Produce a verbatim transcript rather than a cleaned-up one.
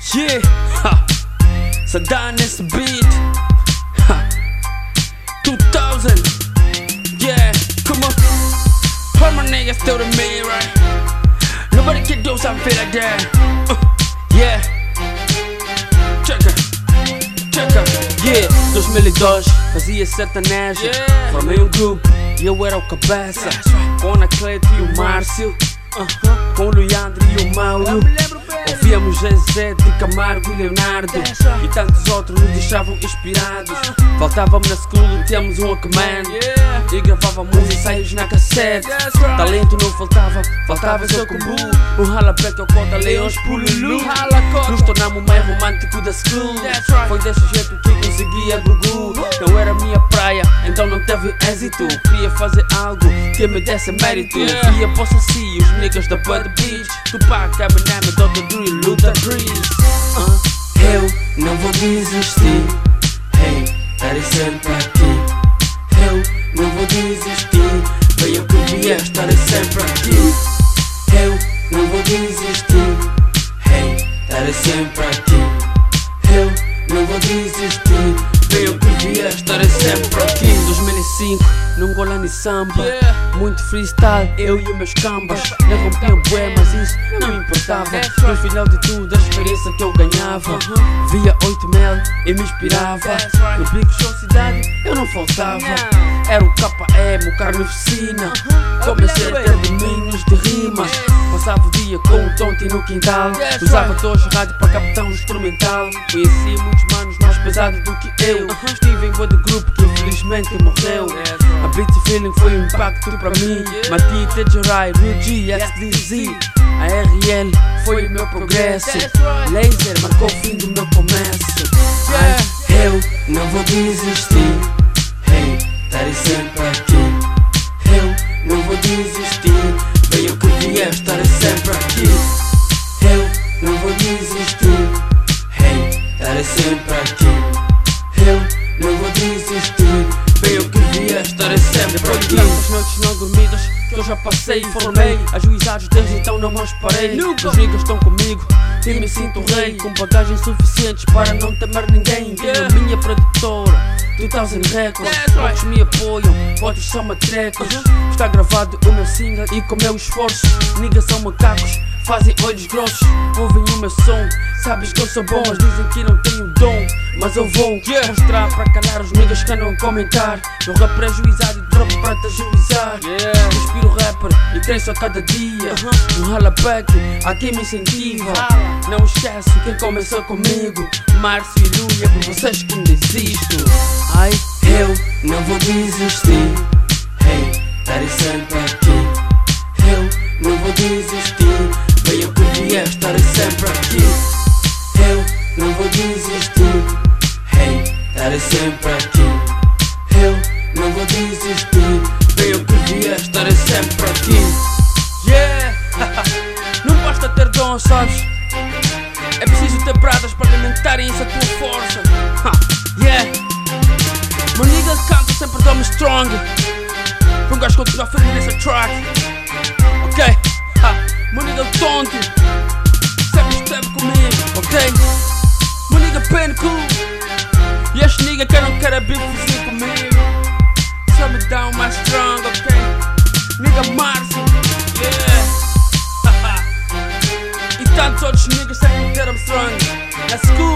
Yeah, ha. Saddam nesse beat, ha. two thousand, yeah, come on. All my niggas still to me, right? Nobody can do something like that. uh, Yeah, checa, checa. Yeah, dois mil e dois, fazia sertanejo, yeah. Formei um grupo e eu era o cabeça, com o Anacleto e o Márcio, uh -huh. com o Leandro e o Mauro. Ouvíamos Zezé de Camargo e Leonardo, e tantos outros nos deixavam inspirados. Faltava-me na school, tínhamos um Walkman, e gravávamos ensaios na cassete. Talento não faltava, faltava seu combo. Um ralapeto ao cota, leões pululu. Nos tornamos mais romântico da school. Foi desse jeito que consegui a Gugu. Não era minha praia, então não teve êxito. Queria fazer algo que me desse mérito. Via Poça C, os niggas da Bud Beach, Tupac, Eminem, doutor Dre, Ludacris. uh, Eu não vou desistir, hey, estarei sempre aqui. Eu não vou desistir, venha o que vier, estarei sempre aqui. Eu não vou desistir, hey, estarei sempre aqui. Eu não vou desistir, venha o que vier, estarei sempre aqui. dois mil e cinco, num Golani e samba, muito freestyle, eu e os meus cambas. Nem rompiam bué, mas isso não me importava. No final de tudo, a experiência que eu ganhava, via oito mil e me inspirava. No Big Show Cidade, eu não faltava. Era o K M, o Carnificina. Comecei a ter domínios de rimas. Passava o dia com o Tonti no quintal. Usava todos a rádio para captar um instrumental. Conheci muitos manos mais pesados do que eu. Estive em boa de grupo que infelizmente morreu. A Beat Feeling foi um impacto para mim. Mati, Tejorai, Rudy, S D Z. A R L foi o meu progresso. Laser marcou o fim do meu começo. Ai, eu não vou desistir, hey, estarei sempre aqui. Eu não vou desistir, venha o que vier, estarei sempre aqui. Eu não vou desistir, hey, estarei sempre aqui. Eu não vou desistir, venha o que vier, estarei sempre aqui. Tantas noites não dormidas que eu já passei e formei ajuizados, desde então não mais parei. Os niggas estão comigo e me sinto rei, com bagagens suficientes para não temer ninguém. Tenho a minha produtora, dois mil Records. Outros me apoiam, outros são matrecos. Está gravado o meu single e com meu esforço. Niggas são macacos, fazem olhos grossos. Ouvem o meu som, sabes que eu sou bom, mas dizem que não tenho dom. Mas eu vou mostrar para calar os niggas que andam a comentar. Eu rap prejuizado e dropo para te ajuizar. Inspiro rapper e cresço a cada dia. Um ralaback, aqui me incentiva. Não esquece quem começou comigo, Márcio e Lu, e é por vocês que me desisto. Ai, eu não vou desistir, hey, estarei sempre aqui. Eu não vou desistir, venha o que vier, estarei sempre aqui. Eu não vou desistir, hey, estarei sempre aqui. Eu não vou desistir, venha o que vier, estarei sempre aqui. Yeah, não basta ter dom, sabes? É preciso ter pradas para alimentarem essa tua força. Ha, yeah. Meu nigga canta sempre dá-me strong. Para um gajo continuar firme nessa track. Ok, ha, meu nigga tonto sempre esteve comigo, ok? Meu nigga pen cool. E este nigga que não quer abrir vizinho comigo, só me dá um mais strong, ok? Nigga Márcio, yeah. E tantos outros niggas sempre me deram strong. Na school